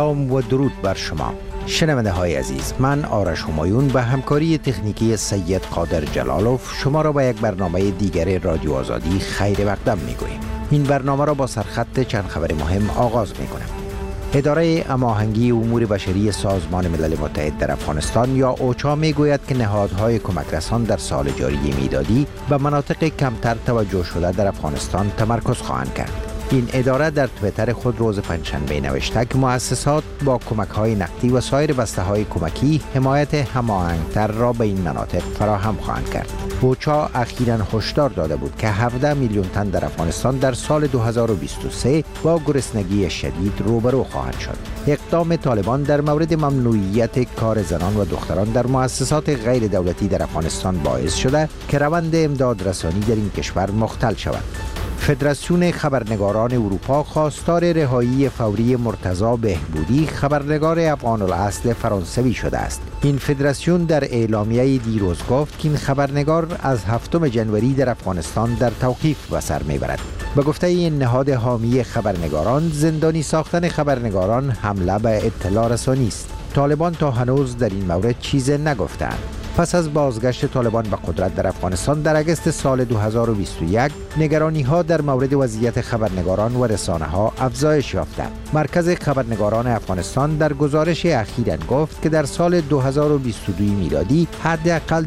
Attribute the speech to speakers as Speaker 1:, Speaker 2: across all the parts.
Speaker 1: سلام و درود بر شما شنونده های عزیز. من آرش همایون به همکاری تکنیکی سید قادر جلالوف شما را به یک برنامه دیگر رادیو آزادی خیر مقدم می گوییم. این برنامه را با سرخط چند خبر مهم آغاز می کنم. اداره هماهنگی امور بشری سازمان ملل متحد در افغانستان یا اوچا می گوید که نهادهای کمک رسان در سال جاری میلادی به مناطق کمتر توجه شده در افغانستان تمرکز خواهند کرد. این اداره در تویتر خود روز پنجشنبه نوشته که مؤسسات با کمک‌های نقدی و سایر بسته‌های کمکی حمایت هماهنگ‌تر را به این مناطق فراهم خواهند کرد. اوچا اخیراً هشدار داده بود که 17 میلیون تن در افغانستان در سال 2023 با گرسنگی شدید روبرو خواهند شد. اقدام طالبان در مورد ممنوعیت کار زنان و دختران در مؤسسات غیر دولتی در افغانستان باعث شده که روند امداد رسانی در این کشور مختل شود. فدراسیون خبرنگاران اروپا خواستار رهایی فوری مرتضی بهبودی خبرنگار افغان الاصل فرانسوی شده است. این فدراسیون در اعلامیه دیروز گفت که این خبرنگار از 7 جنوری در افغانستان در توقیف به سر میبرد. به گفته این نهاد حامی خبرنگاران، زندانی ساختن خبرنگاران حمله به اطلاع رسانی است. طالبان تا هنوز در این مورد چیزی نگفتند. پس از بازگشت طالبان به قدرت در افغانستان در اگست سال 2021 نگرانی‌ها در مورد وضعیت خبرنگاران و رسانه‌ها افزایش یافته. مرکز خبرنگاران افغانستان در گزارش اخیراً گفت که در سال 2022 میلادی حداقل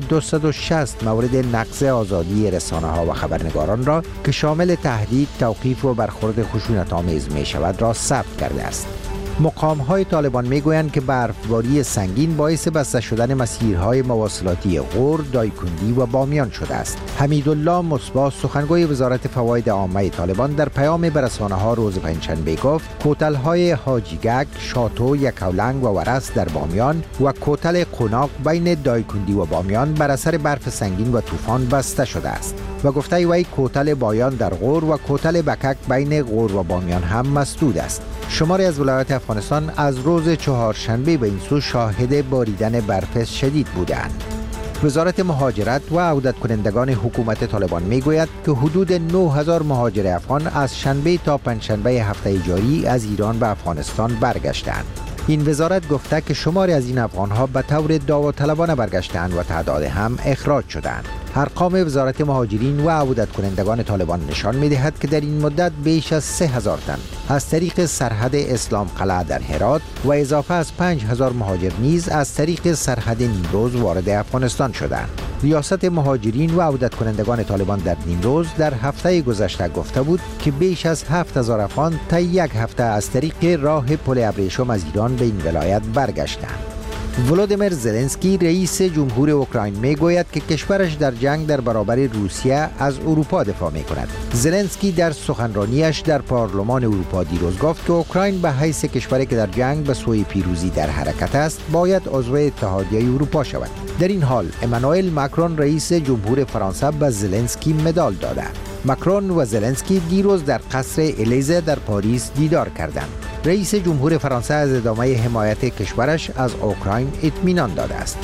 Speaker 1: 260 مورد نقض آزادی رسانه‌ها و خبرنگاران را که شامل تهدید، توقیف و برخورد خشونت‌آمیز می‌شود را ثبت کرده است. مقام‌های طالبان می‌گویند که برفباری سنگین باعث بسته شدن مسیرهای مواصلاتی غور، دایکندی و بامیان شده است. حمیدالله مصباح سخنگوی وزارت فواید عامه طالبان در پیام به رسانه‌ها روز پنجشنبه گفت کوتل‌های حاجیگک، شاتو، یکاولنگ و ورس در بامیان و کوتل قوناق بین دایکندی و بامیان بر اثر برف سنگین و طوفان بسته شده است. و گفته وی کوتل بایان در غور و کوتل بکک بین غور و بامیان هم مسدود است. شماری از ولایات افغانستان از روز چهارشنبه به این سو شاهد باریدن برف شدید بودند. وزارت مهاجرت و عودت کنندگان حکومت طالبان میگوید که حدود 9000 مهاجر افغان از شنبه تا پنجشنبه هفته جاری از ایران به افغانستان برگشتند. این وزارت گفته که شماری از این افغان‌ها به طور داوطلبانه برگشتند و تعداد هم اخراج شدند. ارقام وزارت مهاجرین و عودت کنندگان طالبان نشان می‌دهد که در این مدت بیش از 3000 تن از طریق سرحد اسلام قلعه در هرات و اضافه از 5000 مهاجر نیز از طریق سرحد نیمروز وارد افغانستان شدند. ریاست مهاجرین و عودت کنندگان طالبان در نیمروز در هفته گذشته گفته بود که بیش از 7000 افغان تا یک هفته از طریق راه پل ابریشم از ایران به این ولایت برگشتند. ولودیمیر زلنسکی رئیس جمهور اوکراین میگوید که کشورش در جنگ در برابر روسیه از اروپا دفاع میکند. زلنسکی در سخنرانیش در پارلمان اروپا دیروز گفت که اوکراین به حیث کشوری که در جنگ به سوی پیروزی در حرکت است باید عضو اتحادیه اروپا شود. در این حال امانوئل ماکرون رئیس جمهور فرانسه به زلنسکی مدال داده. ماکرون و زلنسکی دیروز در قصر الیزه در پاریس دیدار کردند. رئیس جمهور فرانسه از ادامه حمایت کشورش از اوکراین اطمینان داده است.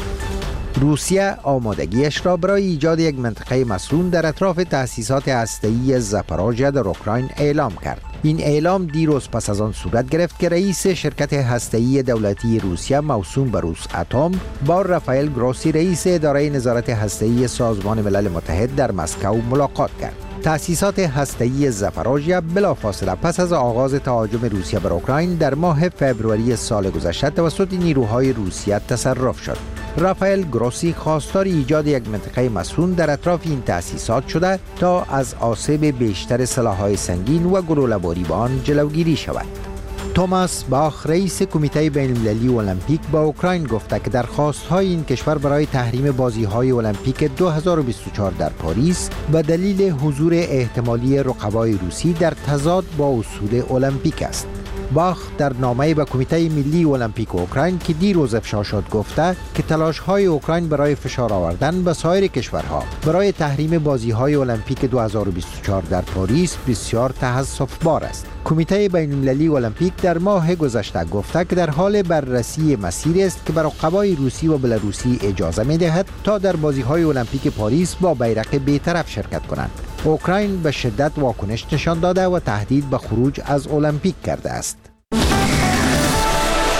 Speaker 1: روسیه آمادگیش را برای ایجاد یک منطقه مسکون در اطراف تأسیسات هسته‌ای زاپاروژیا در اوکراین اعلام کرد. این اعلام دیروز پس از آن صورت گرفت که رئیس شرکت هسته‌ای دولتی روسیه موسوم به روس اتم با رافائل گروسی رئیس اداره نظارت هسته‌ای سازمان ملل متحد در مسکو ملاقات کرد. تأسیسات هسته‌ای زاپاروژیا بلافاصله پس از آغاز تهاجم روسیه بر اوکراین در ماه فوریه سال گذشته توسط نیروهای روسیه تصرف شد. رافائل گروسی خواستار ایجاد یک منطقه مسکون در اطراف این تأسیسات شده تا از آسیب بیشتر سلاح‌های سنگین و گلوله‌باری به آن جلوگیری شود. توماس باخ رئیس کمیته بین‌المللی المپیک با اوکراین گفته که درخواست‌های این کشور برای تحریم بازی‌های المپیک 2024 در پاریس به دلیل حضور احتمالی رقبای روسی در تضاد با اصول المپیک است. باخ در نامه‌ای به کمیته ملی المپیک اوکراین که دیروز افشا شد گفته که تلاش‌های اوکراین برای فشار آوردن به سایر کشورها برای تحریم بازی‌های المپیک 2024 در پاریس بسیار تأسف‌بار است. کمیته بین‌المللی المپیک در ماه گذشته گفته که در حال بررسی مسیری است که بر رقبای روسی و بلاروسی اجازه می‌دهد تا در بازی‌های المپیک پاریس با بیرق بی‌طرف شرکت کنند. اوکراین به شدت واکنش نشان داده و تهدید به خروج از المپیک کرده است.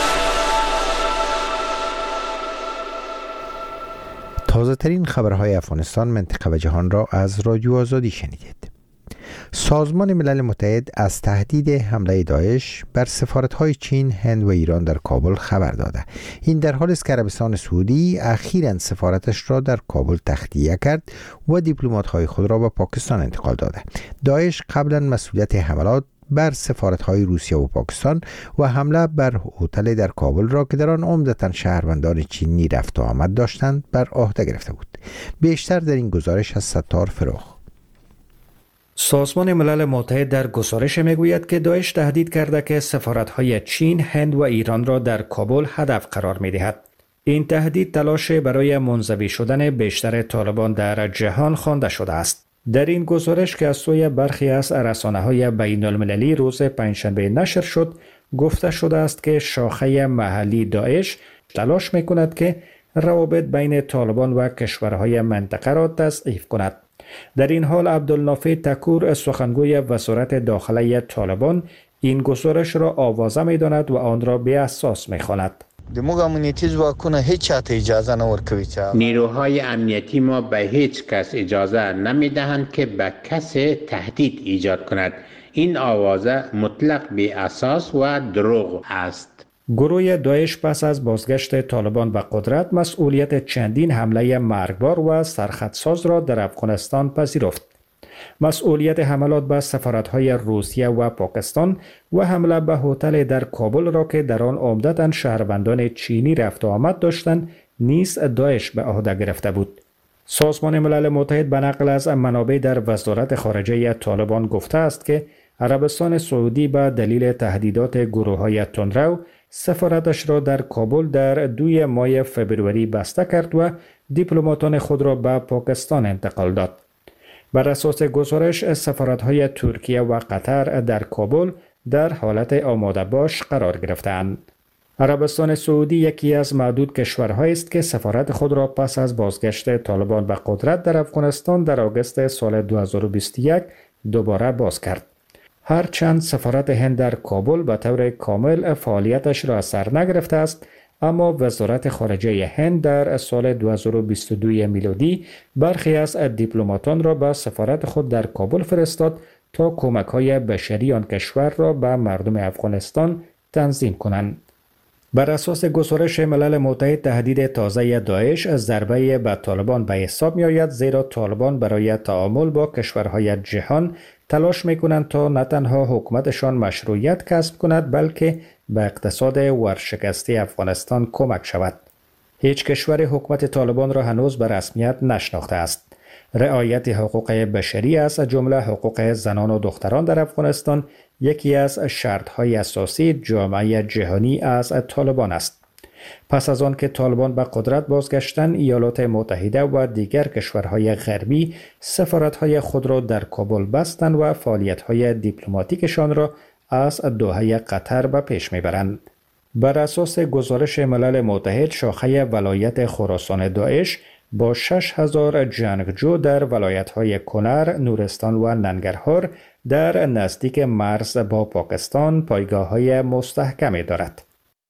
Speaker 1: تازه ترین خبرهای افغانستان، منطقه و جهان را از رادیو آزادی شنیدید. سازمان ملل متحد از تهدید حمله داعش بر سفارت‌های چین، هند و ایران در کابل خبر داده. این در حالی است که عربستان سعودی اخیراً سفارتش را در کابل تخلیه کرد و دیپلمات‌های خود را به پاکستان انتقال داده. داعش قبلا مسئولیت حملات بر سفارت‌های روسیه و پاکستان و حمله بر هتل در کابل را که در آن عمدتاً شهروندان چینی رفت و آمد داشتند بر عهده گرفته بود. بیشتر در این گزارش از ستار فروخ.
Speaker 2: سازمان ملل متحد در گزارش میگوید که داعش تهدید کرده که سفارت‌های چین، هند و ایران را در کابل هدف قرار می‌دهد. این تهدید تلاش برای منزوی شدن بیشتر طالبان در جهان خوانده شده است. در این گزارش که از سوی برخی از رسانه‌های بین‌المللی روز پنجشنبه نشر شد، گفته شده است که شاخه محلی داعش تلاش می‌کند که روابط بین طالبان و کشورهای منطقه را تضعیف کند. در این حال عبدالنافع تکور، سخنگوی وزارت داخلی طالبان، این گزارش را آوازه می‌داند و آن را بی‌اساس می‌خواند.
Speaker 3: نیروهای امنیتی ما به هیچ کس اجازه نمی‌دهند که به کسی تهدید ایجاد کند. این آوازه مطلق بی‌اساس و دروغ است.
Speaker 2: گروه داعش پس از بازگشت طالبان به قدرت مسئولیت چندین حمله مرگبار و سرخطساز را در افغانستان پذیرفت. مسئولیت حملات به سفارت‌های روسیه و پاکستان و حمله به هتل در کابل را که در آن عمدتاً شهروندان چینی رفت و آمد داشتند نیز داعش به عهده گرفته بود. سازمان ملل متحد به نقل از منابع در وزارت خارجه طالبان گفته است که عربستان سعودی به دلیل تهدیدات گروه‌های تندرو سفارتش را در کابل در 2 ماه فبروری بسته کرد و دیپلماتان خود را به پاکستان انتقال داد. بر اساس گزارش، سفارت‌های ترکیه و قطر در کابل در حالت آماده باش قرار گرفتند. عربستان سعودی یکی از معدود کشورهایی است که سفارت خود را پس از بازگشت طالبان به قدرت در افغانستان در آگوست سال 2021 دوباره باز کرد. هرچند سفارت هند در کابل به طور کامل فعالیتش را از سر نگرفته است، اما وزارت خارجه هند در سال 2022 میلادی برخی از دیپلماتان را به سفارت خود در کابل فرستاد تا کمک‌های بشری آن کشور را به مردم افغانستان تنظیم کنند. بر اساس گزارش ملل متحد، تهدید تازه داعش از ضربه به طالبان به حساب می‌آید، زیرا طالبان برای تعامل با کشورهای جهان تلاش می‌کنند تا نه تنها حکومتشان مشروعیت کسب کند بلکه به اقتصاد ورشکسته افغانستان کمک شود. هیچ کشور حکومت طالبان را هنوز به رسمیت نشناخته است. رعایت حقوق بشری از جمله حقوق زنان و دختران در افغانستان یکی از شرط‌های اساسی جامعه جهانی از طالبان است. پس از آن که طالبان به قدرت بازگشتند، ایالات متحده و دیگر کشورهای غربی سفارت‌های خود را در کابل بستند و فعالیت‌های دیپلماتیکشان را از دوحه قطر به پیش می‌برند. بر اساس گزارش ملل متحد، شاخه ولایت خراسان داعش با 6000 جنگجو در ولایت‌های کنر، نورستان و ننگرهار در نزدیک مرز با پاکستان پایگاه‌های مستحکمی دارد.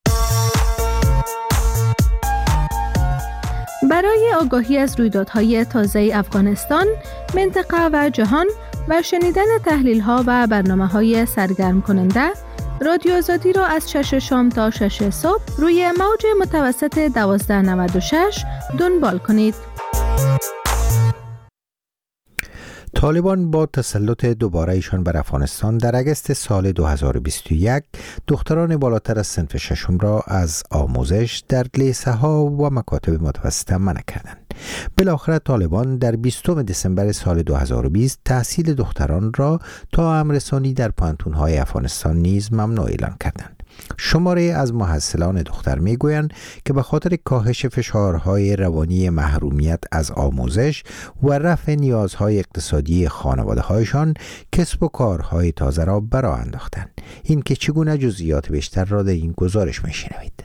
Speaker 4: برای آگاهی از رویدادهای تازه افغانستان، منطقه و جهان و شنیدن تحلیل‌ها و برنامه‌های سرگرم کننده، رادیو آزادی را از 6 شام تا 6 صبح روی موج متوسط 1296 دنبال کنید.
Speaker 1: طالبان با تسلط دوباره ایشان بر افغانستان در اگست سال 2021 دختران بالاتر از صنف ششم را از آموزش در لیسه ها و مکاتب متوسطه منع کردند. بالاخره طالبان در 20 دسامبر سال 2020 تحصیل دختران را تا امرسانی در پانتون‌های افغانستان نیز ممنوع اعلان کردند. شماره از محصلان دختر میگویند که به خاطر کاهش فشارهای روانی محرومیت از آموزش و رفع نیازهای اقتصادی خانواده‌هایشان کسب و کارهای تازه را برآ انداختند. این که چگونه جزئیات بیشتر را در این گزارش میشنوید.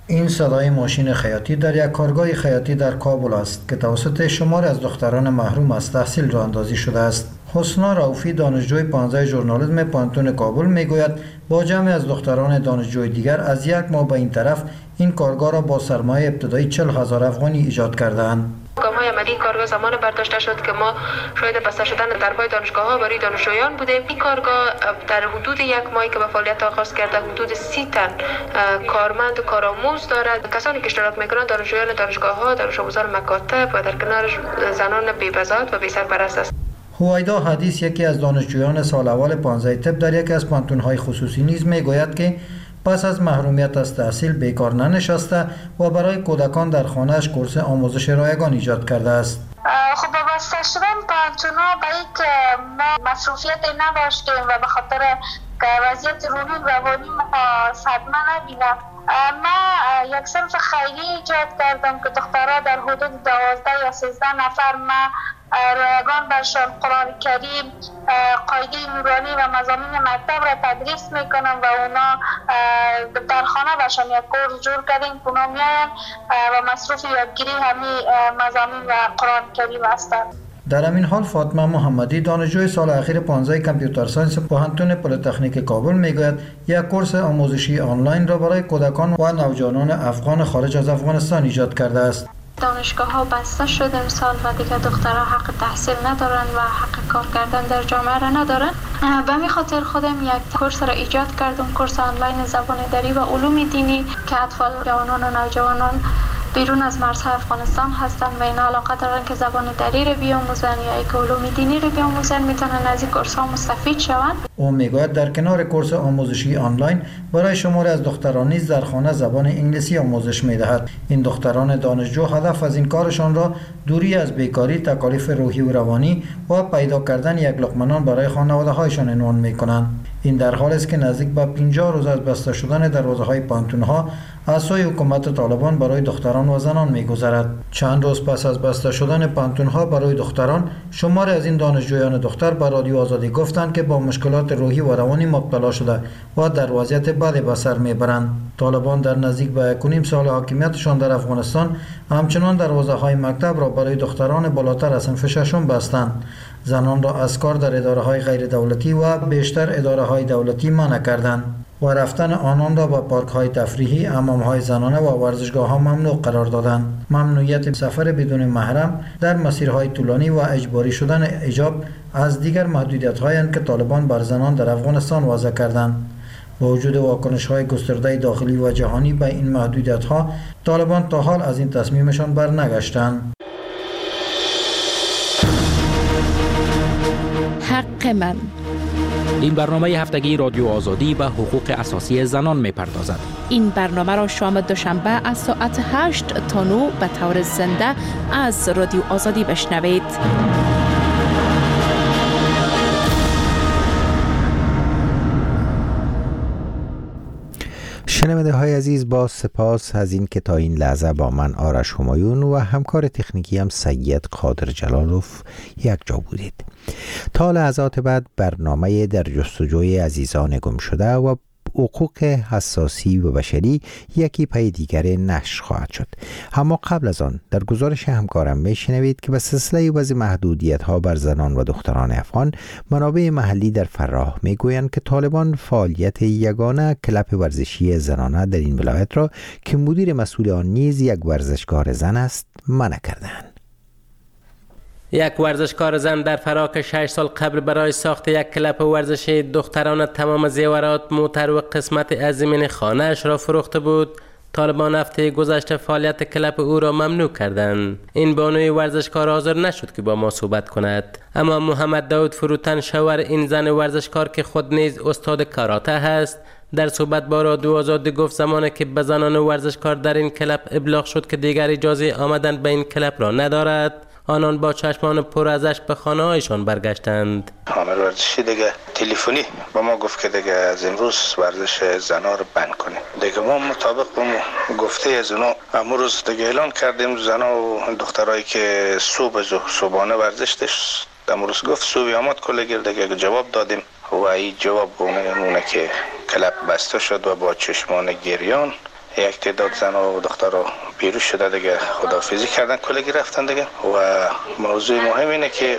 Speaker 5: این صدای ماشین خیاطی در یک کارگاه خیاطی در کابل است که توسط شمار از دختران محروم از تحصیل راه اندازی شده است. حسنا رؤوفی دانشجوی 15 ژورنالیسم پانتون کابل میگوید با جمع از دختران دانشجوی دیگر از یک ماه به این طرف این کارگاه را با سرمایه ابتدایی 40,000 افغانی ایجاد کرده‌اند.
Speaker 6: گام‌های عملی کارگاه زمان برداشته شد که ما شاید بسته شدن درهای دانشگاه‌ها برای دانشجویان بودیم. این کارگاه در حدود یک ماهی که به فعالیت آغاز کرده حدود 30 تن کارمند و کارآموز دارد. کسانی که اشتراک می‌کنند دانشجویان دانشگاه‌ها، دانش آموزان مکاتب و در کنار زنان بی‌بضاعت و بی‌سرپرست است.
Speaker 5: هویدا حدیث یکی از دانشجویان سال اول 15 طب در یکی از پانتون‌های خصوصی نیز میگوید که پس از محرومیت از تحصیل بیکار ننشسته و برای کودکان در خانه‌اش کورس آموزش رایگان ایجاد کرده است.
Speaker 7: خب وابسته شدن پانتونا به اینکه ما مصروفیت نداشتیم و به خاطر وضعیت روحی روانی ما صدمه نبینم، ما یک صنف خیلی ایجاد کردم که دخترها در حدود 12 یا 13 نفر ما رایگان برشان قرآن کریم، قاعده نورانی و مضامین مکتب را تدریس میکنم و اونا در خانه برشان یک کورس جور کردیم که اونا میاین و مصروف یادگیری همین مضامین و قرآن کریم هستند.
Speaker 5: در همین حال فاطمه محمدی دانشجوی سال اخیر 15 کامپیوتر ساینس پوهنتون پلی‌تکنیک کابل میگوید یک کورس آموزشی آنلاین را برای کودکان و نوجوانان افغان خارج از افغانستان ایجاد کرده است.
Speaker 8: دانشگاه‌ها بسته شده امسال و دیگه دخترها حق تحصیل ندارن و حق کار کردن در جامعه را ندارن. به همین خاطر خودم یک کورس را ایجاد کردم، کورس آنلاین زبان دری و علوم دینی که اطفال، جوانان و نوجوانان بیرون از مرزهای افغانستان هستن و این علاقه دارن که زبان دری رو بیاموزن یا یک علوم دینی رو بیاموزن، میتونن از این کورس ها مستفید شوند.
Speaker 5: او میگوید در کنار کورس آموزشی آنلاین برای شماری از دختران نیز در خانه زبان انگلیسی آموزش میدهد. این دختران دانشجو هدف از این کارشان را دوری از بیکاری، تکالیف روحی و روانی و پیدا کردن یک لقمه نان برای خانواده هایشان عنوان میکنند. این در حالی است که نزدیک به 50 روز از بسته شدن دروازه‌های پانتون‌ها از سوی حکومت طالبان برای دختران و زنان می‌گذرد. چند روز پس از بسته شدن پانتون‌ها برای دختران، شماری از این دانشجویان دختر به رادیو آزادی گفتند که با مشکلات روحی و روانی مبتلا شده و در وضعیت بدی به سر میبرند. طالبان در نزدیک به 1.5 سال حاکمیتشان در افغانستان همچنان دروازه‌های مکتب را برای دختران بالاتر از صنف ششم بستند. زنان را از کار در اداره‌های غیر دولتی و بیشتر اداره‌های دولتی منع کردند و رفتن آنان را به پارک‌های تفریحی، حمام‌های زنانه و ورزشگاه‌ها ممنوع قرار دادند. ممنوعیت سفر بدون محرم در مسیرهای طولانی و اجباری شدن حجاب از دیگر محدودیت‌هایی که طالبان بر زنان در افغانستان وضع کردند. با وجود واکنش‌های گسترده داخلی و جهانی به این محدودیت‌ها، طالبان تا حال از این تصمیمشان برنگشتند.
Speaker 9: حق من.
Speaker 10: این برنامه هفتگی رادیو آزادی به حقوق اساسی زنان می‌پردازد.
Speaker 9: این برنامه را شام دوشنبه از ساعت 8 تا 9 به طور زنده از رادیو آزادی بشنوید.
Speaker 1: شنونده های عزیز، با سپاس از این که تا این لحظه با من آرش همایون و همکار تکنیکی هم سید قادر جلالوف یک جا بودید. تا لحظات بعد برنامه در جستجوی عزیزان گم شده و حقوق حساسی و بشری یکی پی دیگر نشر خواهد شد. اما قبل از آن در گزارش همکارم میشنوید که به سلسله بعضی محدودیت‌ها بر زنان و دختران افغان، منابع محلی در فراه میگویند که طالبان فعالیت یگانه کلب ورزشی زنانه در این ولایت را که مدیر مسئول آن نیز یک ورزشکار زن است منع کردند.
Speaker 11: یک ورزشکار زن در فراه که 6 سال قبل برای ساخت یک کلب ورزشی دختران تمام زیورات، موتر و قسمت از زمین خانه‌اش را فروخته بود، طالبان هفته گذشته فعالیت کلب او را ممنوع کردند. این بانوی ورزشکار حاضر نشد که با ما صحبت کند، اما محمد داود فروتن، شوهر این زن ورزشکار که خود نیز استاد کاراته است، در صحبت با رادیو آزادی گفت زمانی که به زنان ورزشکار در این کلب ابلاغ شد که دیگر اجازه آمدن به این کلب را ندارد، آنان با چشمان پر از اشک به خانه هایشان برگشتند.
Speaker 12: عامل ورزشی دیگه تلفنی با ما گفت که دیگه از امروز ورزش زنا رو بند کنیم. دیگه ما مطابق با گفته از اونا امروز دیگه اعلان کردیم زنا و دخترایی که صبحانه ورزش داشت امروز گفت صبحی آمد کل گیر دیگه جواب دادیم و این جواب اونه که کلب بسته شد و با چشمان گریان یک تعداد زن و دخترها بیرون شده دیگه خداحافظی کردن، کلگی رفتن دیگه. و موضوع مهم اینه که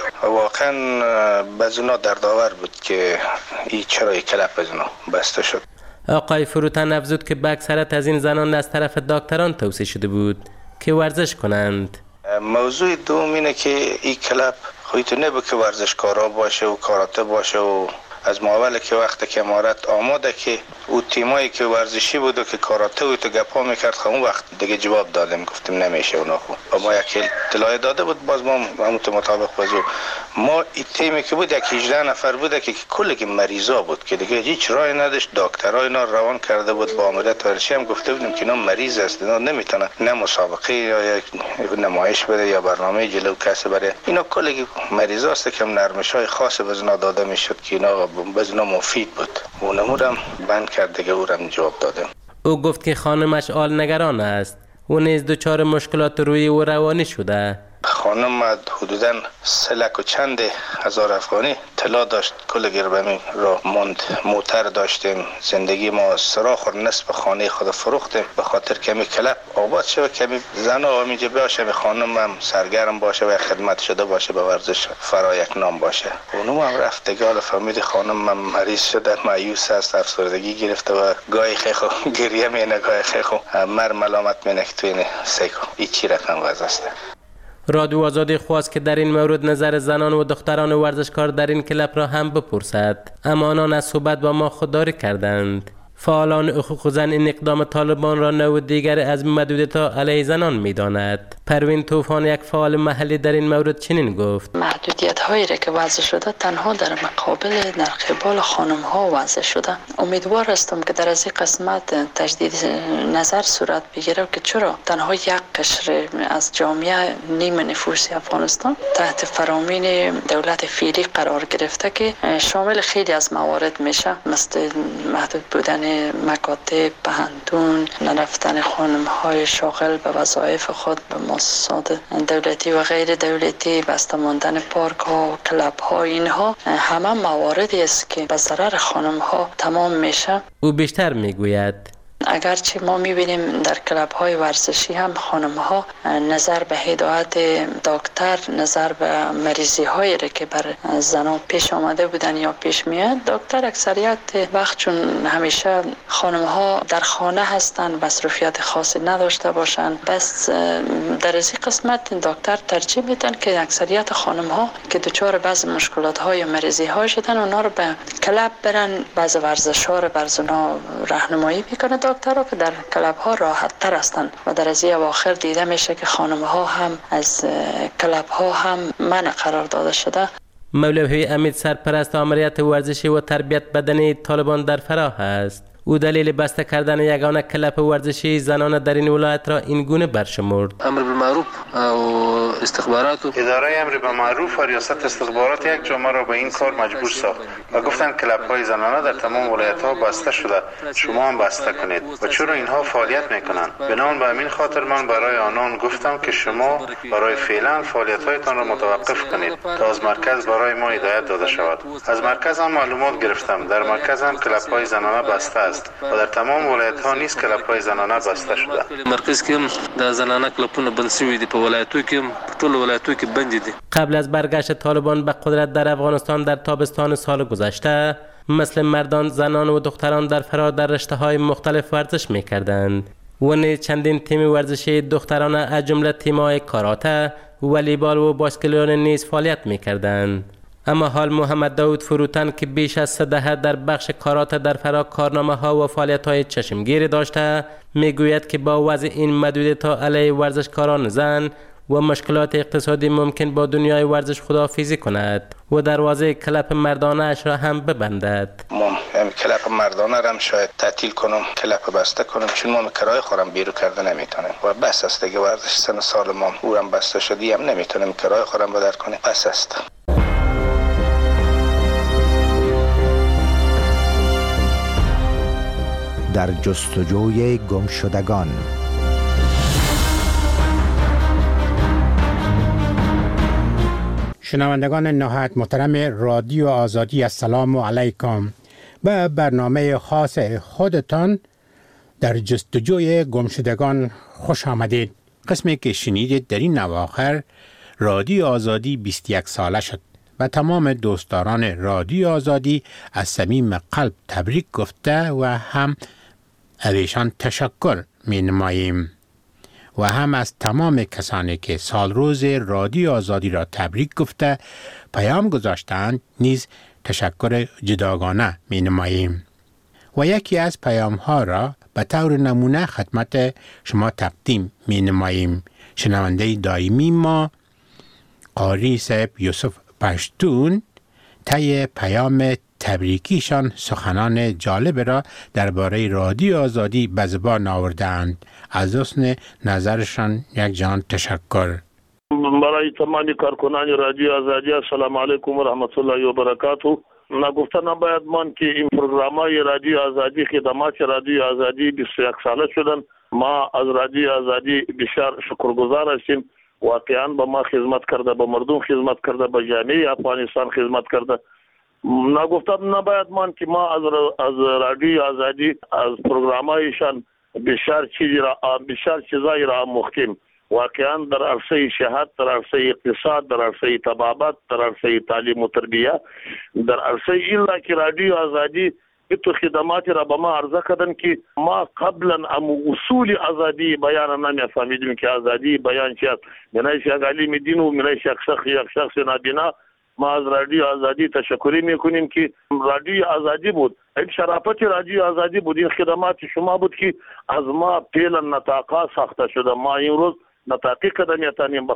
Speaker 12: واقعا بزنا دردآور بود که این چرا یک کلب بزنا بسته شد.
Speaker 11: آقای فروتن افزود که به اکثریت از این زنان از طرف دکتران توصیه شده بود که ورزش کنند.
Speaker 12: موضوع دوم اینه که این کلب خودتون نبود که ورزشکارا باشه و کاراته باشه و از ماول که وقتی که امارت آماده که او تیمایی که ورزشی بود و که کاراته و تو گپا میکرد خب وقت دیگه جواب دادیم، گفتیم نمیشه اونا خوب. و ما یک اطلاع داده بود، باز ما همون مطابق بازو ما این تیمی که بود یک 18 نفر بود که کلی مریضا بود که دیگه هیچ راهی نداشت. دکترها اینا روان کرده بود با امارت ورزشی، هم گفته بودیم که اینا مریض است، اینا نمیتونن نه مسابقه یا یک نمایش بده یا برنامه جلو کسی بره. اینا کلی مریضا است که نرمش‌های خاص بزنا داده میشد که اینا بزنا مفید بود. اونمودم بند کرد دیگه، اورم جواب دادم.
Speaker 11: او گفت که خانمش آل نگران است و نیز دچار مشکلات روحی و روانی شده.
Speaker 12: خانم حدوداً 3 لک و چند هزار افغانی طلا داشت، کل گربمی را ماند. موتر داشتیم، زندگی ما سراخ و نصف خانه خود فروختیم به خاطر کمی کلب آباد شه، کمی زن و اینجا باشه، خانم هم سرگرم باشه و خدمت شده باشه به ورزش فرا یک نام باشه. اونم هم رفت دیگه، حالا فهمید خانم هم مریض شده، مایوس است، افسردگی گرفته و گاهی خیخو گریه مینه، گاهی خیخو مر ملامت مینه که توی سیکو این چی رقم وضع است.
Speaker 11: رادیو آزادی خواست که در این مورد نظر زنان و دختران ورزشکار در این کلب را هم بپرسد، اما آنان از صحبت با ما خودداری کردند. فعالان حقوق زن این اقدام طالبان را نوع دیگر از محدودیت‌ها علیه زنان می‌داند. پروین طوفان، یک فعال محلی، در این مورد چنین گفت:
Speaker 13: محدودیت‌هایی را که وضع شده تنها در مقابل در قبال خانم‌ها وضع شده. امیدوار هستم که در از این قسمت تجدید نظر صورت بگیره که چرا تنها یک قشر از جامعه نیم نفوس افغانستان تحت فرامین دولت فعلی قرار گرفته که شامل خیلی از موارد میشه، مثل محدود بودن مکاتب، پهندون، نرفتن خانم‌های شاغل به وظایف خود به مؤسسات دولتی و غیر دولتی، بسته ماندن پارک‌ها و کلب‌ها، اینها همه مواردی است که به ضرر خانم‌ها تمام میشه.
Speaker 11: او بیشتر میگوید
Speaker 13: اگرچه ما میبینیم در کلب‌های ورزشی هم خانم‌ها نظر به هدایت دکتر، نظر به مریضی‌هایی که بر زنان پیش آمده بودن یا پیش میاد، دکتر اکثریت وقت چون همیشه خانم‌ها در خانه هستن، مصروفیت خاصی نداشته باشن، بس در این قسمت دکتر ترجیح میدن که اکثریت خانم‌ها که دچار بعض مشکلات‌های یا مریضی‌های شدن اونا رو به کلب برن، بعض ورزش‌ها رو بر زنا راهنمایی میکنه دکترها که در کلب ها راحت تر هستند و در از اواخر دیده میشه که خانم ها هم از کلب ها هم منع قرار داده شده.
Speaker 11: مولوی امید، سرپرست آمریت ورزشی و تربیت بدنی طالبان در فراه است. او دلیل بسته کردن یگانه کلب ورزشی زنان در این ولایت را این گونه برشمرد:
Speaker 14: امر بالمعروف و استخبارات و
Speaker 15: اداره امر بالمعروف و ریاست استخبارات یک جامعه را به این کار مجبور ساخت و گفتند کلب‌های زنانه در تمام ولایت‌ها بسته شده، شما هم بسته کنید. و چرا اینها فعالیت میکنند؟ بنابراین به همین خاطر من برای آنان گفتم که شما برای فعلا فعالیت‌هایتان را متوقف کنید تا از مرکز برای ما هدایت داده شود. از مرکز هم معلومات گرفتم، در مرکز هم کلب‌های زنانه بسته است و در تمام ولایت‌ها نیز کلب‌های زنانه بسته شده.
Speaker 14: مرکز کې د زنانه کلبونه بند شوي دي، په ولایتو کې ټول ولایتو کې بند دي.
Speaker 11: قبل از برگشت طالبان به قدرت در افغانستان در تابستان سال گذشته، مثل مردان، زنان و دختران در فرا در رشته‌های مختلف ورزش می‌کردند و نیز چندین تیم ورزشی دختران از جمله تیم‌های کاراته، والیبال و باسکتبال نیز فعالیت می‌کردند. اما حال محمد داود فروتن که بیش از 3 دهه در بخش کاراته در فرا کارنامه‌ها و فعالیت‌های چشمگیری داشته، میگوید که با وضع این محدودیت‌ها علیه ورزشکاران زن و مشکلات اقتصادی ممکن با دنیای ورزش خداحافظی کند و دروازه کلب مردانه اش را هم ببندد.
Speaker 12: ما کلب مردانه را هم شاید تعطیل کنم، کلب بسته کنم، چون ما کرایه خورم بیرو کرده نمیتونیم و بس است دیگه. ورزش سن سال ما او هم بسته شدی، هم نمیتونیم کرایه خورم بدر کنیم، بس است.
Speaker 1: در جستجوی گمشدگان.
Speaker 16: شنوندگان نهایت محترم رادیو آزادی، السلام علیکم. به برنامه خاص خودتان در جستجوی گمشدگان خوش آمدید. قسمی که شنیدید در این اواخر رادیو آزادی 21 ساله شد و تمام دوستداران رادیو آزادی از صمیم قلب تبریک گفته و هم از ایشان تشکر می نماییم و هم از تمام کسانی که سال روز رادیو آزادی را تبریک گفته پیام گذاشتند نیز تشکر جداگانه می نماییم و یکی از پیام ها را به طور نمونه خدمت شما تقدیم می نماییم. شنونده دائمی ما قاری صاحب یوسف پشتون طی پیام تبریکیشان سخنان جالب را درباره رادیو آزادی به زبان آوردند. از حسن نظرشان یک جان تشکر.
Speaker 17: برای تمامی کارکنان رادیو آزادی السلام علیکم و رحمت الله و برکاته. نگفته نباید من که این پروگرام‌های رادیو آزادی خدمات رادیو آزادی 21 ساله شدن. ما از رادیو آزادی بسیار شکرگزار هستیم. واقعا به ما خدمت کرده، به مردم خدمت کرده، به جامعه افغانستان خدمت کرده. نگفته نباید من که ما از رادیو آزادی از پروگرام‌هایشان بسیار چیزایی را آموختیم. واقعا در عرصه صحت، در عرصه اقتصاد، در عرصه طبابت، در عرصه تعلیم و تربیه، در عرصه ایلا که رادیو آزادی تو خدماتی را به ما عرضه کردن که ما قبلا اصول آزادی بیان نمی‌فهمیدیم که آزادی بیان چیست. منایش یک عالم دین و منایش یک شخص نابینا. ما از رادیو آزادی تشکری میکنیم که رادیو آزادی بود. این شرافت رادیو آزادی بود. این خدمات شما بود که از ما پیلا نطاقا ساخته شده. ما این روز نطاقی کدمیتانیم به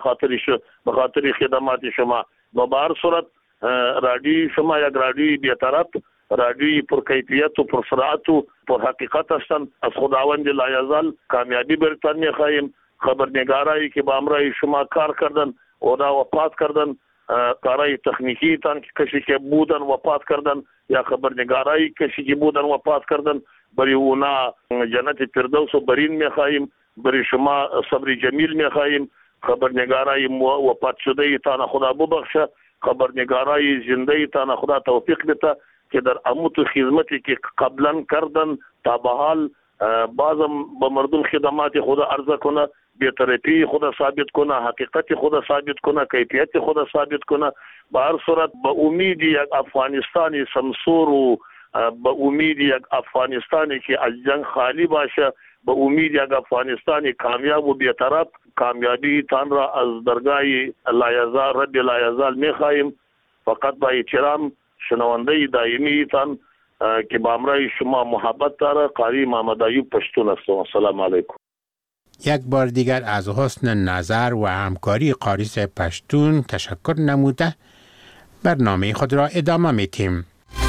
Speaker 17: خاطر خدمات شما. و به هر صورت رادیو شما یک رادیو بی‌طرف، رادیو پرکیفیت و پرسرعت و پر حقیقت هستند. از خداوند لایزال کامیابی برتان میخواهیم. خبرنگارایی که با امرای شما کار کردن اونا وفات کردن، کارهای تکنیکی تان کسی که بودن وفات کردن یا خبرنگارایی کسی که بودن وفات کردن، برای اونا جنت فردوس و برین میخواهیم. برای شما صبر جمیل میخواهیم. خبرنگارای وفات شده تان خدا ببخشه، خبرنگارای زنده تان خدا توفیق بده که در اموت خدمتی که قبلا کردن تا به حال بازم به مردم خدمات خدا عرضه کنه، بی‌طرفی خدا ثابت کنه، حقیقت خدا ثابت کنه، کیفیت خدا ثابت کنه. به هر صورت به امید یک افغانستانی سمسور و به امید یک افغانستانی که از جنگ خالی باشه، به امید یک افغانستانی کامیاب و بی‌طرف، کامیابی تان را از درگاه لایزال رب لایزال می‌خواهیم. فقط با احترام شنونده دائمی تان که با امرای شما محبت داره، قاری محمد ایوب پشتون هستم. السلام علیکم.
Speaker 16: یک بار دیگر از حسن نظر و همکاری قاری صاحب پشتون تشکر نموده برنامه خود را ادامه میتیم.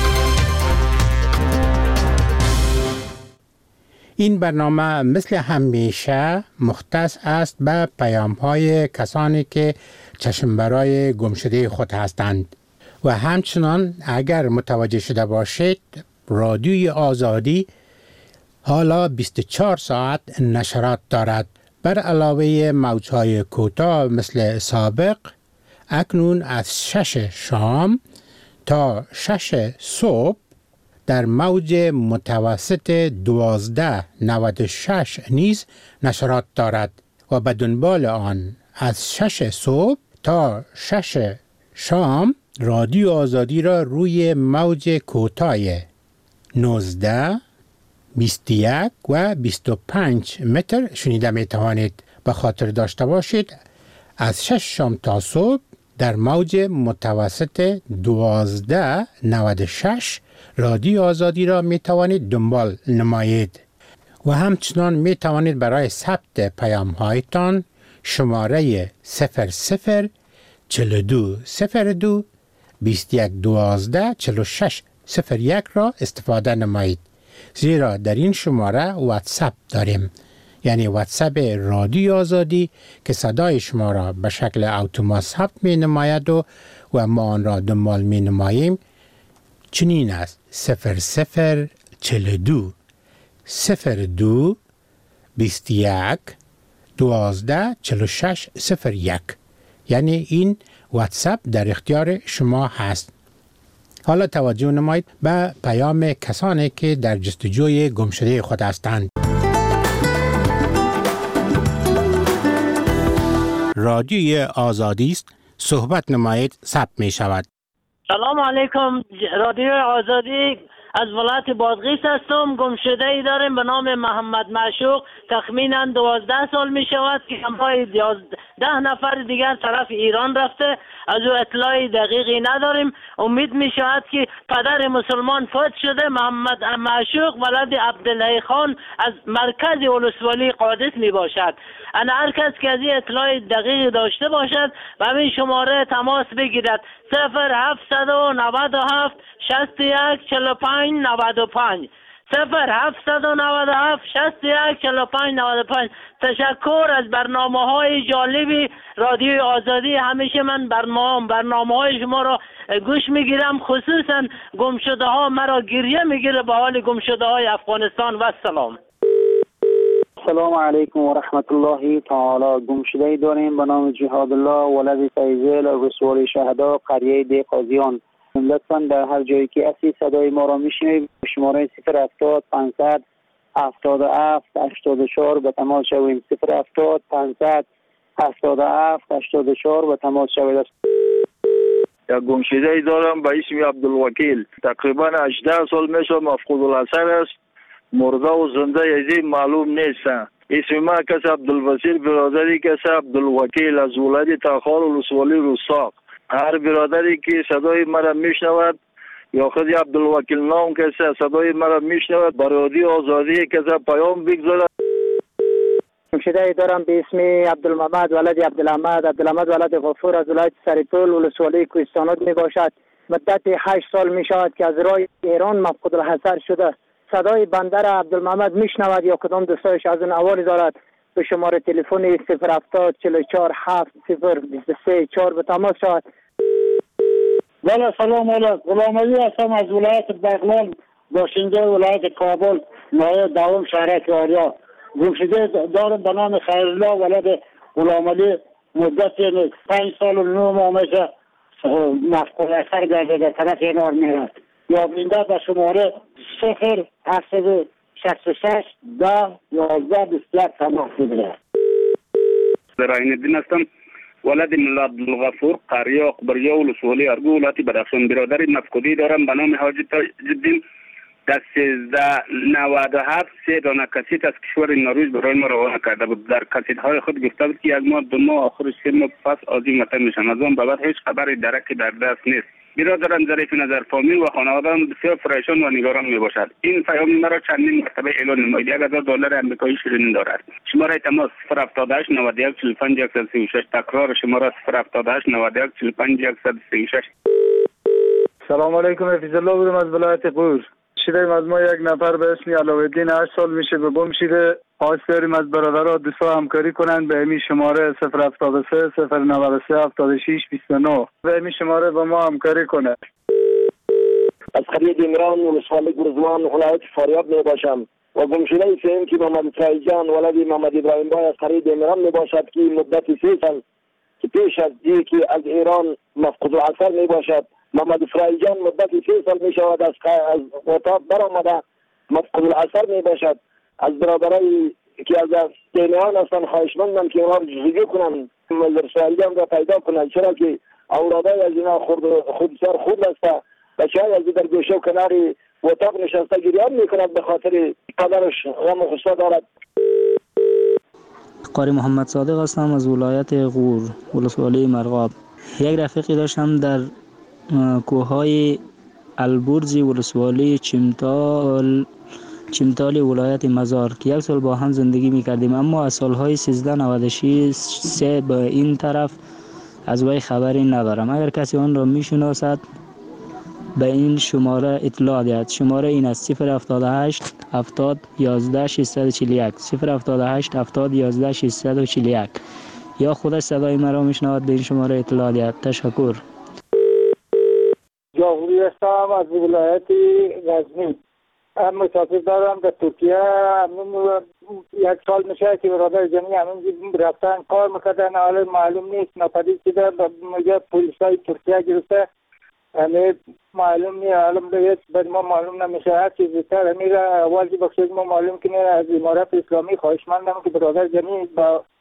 Speaker 16: این برنامه مثل همیشه مختص است به پیام‌های کسانی که چشم برای گمشده خود هستند و همچنان اگر متوجه شده باشید رادیوی آزادی حالا 24 ساعت نشرات دارد. بر علاوه موجهای کوتاه مثل سابق، اکنون از 6 شام تا 6 صبح در موج متوسط 1296 نیز نشرات دارد و به دنبال آن از 6 صبح تا 6 شام رادیو آزادی را روی موج کوتاه 19 21 و 25 متر شنیده می توانید. به خاطر داشته باشید از 6 شام تا صبح در موج متوسط 1296 رادیو آزادی را می توانید دنبال نمایید و همچنان می توانید برای ثبت پیام هایتان شماره 00 42 02 21 12 46 01 را استفاده نمایید، زیرا در این شماره واتساپ داریم، یعنی واتساپ رادیو آزادی که صدای شما را به شکل اتومات ثبت می نماید و ما آن را دنبال می نماییم. چنین است: 00 42 02 21 12 46 01. یعنی این واتساپ در اختیار شما هست. حالا توجه نمایید به پیام کسانی که در جستجوی گمشده خود هستند. رادیوی آزادی است صحبت نمایید ثبت می شود.
Speaker 18: سلام علیکم، رادیو آزادی از ولایت بادغیس هستم. گمشده ای داریم به نام محمد معشوق، تخمینا 12 سال می شود که همراه 11 نفر دیگر طرف ایران رفته. از او اطلاعی دقیقی نداریم. امید می شود که پدر مسلمان فوت شده. محمد معشوق ولد عبدالله خان از مرکز ولسوالی قادس می باشد. انا هر کس که از این اطلاع دقیقی داشته باشد و همین شماره تماس بگیرد 0797 61 45 95 0797 61 45 95. تشکر از برنامه‌های جالبی رادیو آزادی. همیشه من برنامه‌های شما را گوش میگیرم، خصوصا گمشده ها مرا گریه میگیره به حال گمشده های افغانستان. و سلام.
Speaker 19: السلام علیکم و رحمت الله تعالی. گمشده داریم به نام جهاد الله ولد فیضل رسول شهدا قریه دی قاضیان. لطفاً در هر جایی که اسی صدای ما را میشنوید شماره 070 500 77 84 به تماس شویم. 070 500 77 84 به تماس شوید.
Speaker 20: یک گمشده ای دارم به اسم عبدالوکیل، تقریبا 18 سال میشه، مفقود الاثر است، مرده و زنده یزی معلوم نیستن. اسم ما کس عبدالوسیل، برادری کس عبدالوکیل از ولایت تاخار ولسوالی روساق. هر برادری که صدای مرا میشنود یا خود عبدالوکیل نام کسی صدای مرا میشنود به رادیو آزادی کسی پیام بگذارد.
Speaker 19: گمشده ای دارم به اسم عبدالمحمد ولد عبدالحمد ولد غفور از ولایت سریپول ولسوالی کوهستانات می باشد. مدت 8 سال می شود که از راه ایران مفقود الحضر شده. صدای بنده را عبدالمحمد میشنود یا کدام دوستایش از اون احوالی دارد به شماره تلفن 070 44 7 023 4 به تماس شود.
Speaker 21: بله سلام علیکم. غلام علی هستم از ولایت بغلان، باشنده ولایت کابل، نایب دوم شهرک آریا. گمشده دارم به نام خیرالله ولد غلام علی، مدت 5 سال و 9 ماه میشه مفقود اثر گرده در طرف اینار میرد. یا بینده به شماره 0866 10 11 21 تماس بگیرد.
Speaker 22: زراین الدین هستم، ولد ملا عبدالغفور، قریه اقبریه ولسوالی ارگو ولایت بدخشان. برادر مفقودی دارم به نام حاجی تاج‌الدین. در 1397 3 دانه کسیت از کشور نروژ برای ما روانه کرده بود. در کسیت‌های خود گفته بود که 1 ماه 2 ماه آخرش 3 ماه پس از این وطن میشن. از آن بعد هیچ خبری درکی در دست نیست. برادرم ظریف نظر فامیل و خانواده‌ام بسیار پریشان و نگران میباشد. این پیام مرا چندین مرتبه اعلان نمایید. $1000 آمریکایی شیرین دارد. شماره تماس 078 91 45 136. تکرار شماره 078 91 45 136.
Speaker 23: سلام علیکم. حفیظ الله بودم از ولایت قور. شیریم از ما یک نفر به اسم علاءالدین 8 سال میشه به گم شده. خواست داریم از برادرها دوستا همکاری کنند به همین شماره 073 093 76 29 به همین شماره با ما همکاری کنند.
Speaker 24: از قریه دیمران ولسوالی گرزوان ولایت فاریاب می باشم و گمشده ایستیم که محمد فرایجان ولد محمد ابراهیم بای از قریه دیمران می باشد که مدت 3 سال که پیش از دی که از ایران مفقود الاثر می باشد. محمد فرایجان مدت 3 سال می شود از وطن برآمده مفقود الاثر می باشد. از برادرای که از دینیان هستن خواهشمندم که اونا رو جزگی کنن، مزر فرایجان را پیدا کنن، چرا که اولادای از اینا خود بسیار خود است. بچه های از در گوشه و کناری اتاق نشسته گریان میکند به خاطر پدرش غم و غصه دارد.
Speaker 25: قاری محمد صادق هستم از ولایت غور ولسوالی مرغاب. یک رفیقی داشتم در کوههای البرز ولسوالی چمتال ولایت مزار که 1 سال با هم زندگی میکردیم، اما از سالهای 1396 به این طرف از وی خبری ندارم. اگر کسی آن را میشناسد به این شماره اطلاع دهد. شماره این است 078 70 11 641 078 70 11 641 یا خودش صدای مرا میشنود به این شماره اطلاع دهد. تشکر.
Speaker 21: جاهوری هستم از ولایت غزنی. مسافر دارم به ترکیه. 1 سال میشه که برادر جمعی همین رفتن کار میکردن، حالا معلوم نیست ناپدید شده. مجا پولیسای ترکیه گرفته، همه معلوم نیست، حالا بعد ما معلوم نمیشه. هر چیزی تر همین را اول که بخشید ما معلوم کنه. از امارات اسلامی خواهشمندم که برادر جمعی با